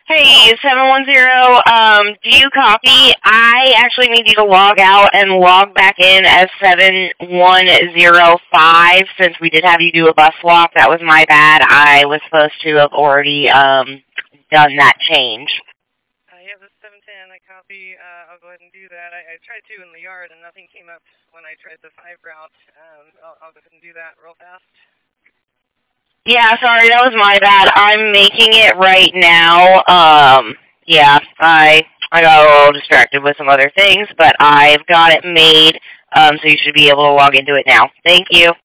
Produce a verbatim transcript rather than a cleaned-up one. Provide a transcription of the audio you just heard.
Hey, seven one zero, um, do you copy? I actually need you to log out and log back in as seven one zero five since we did have you do a bus swap. That was my bad. I was supposed to have already um, done that change. Uh, yeah, this is seven ten. I copy. Uh, I'll go ahead and do that. I, I tried to in the yard and nothing came up when I tried the five route. Um, I'll, I'll go ahead and do that real fast. Yeah, sorry, that was my bad. I'm making it right now. Um, yeah, I I got a little distracted with some other things, but I've got it made, um, so you should be able to log into it now. Thank you.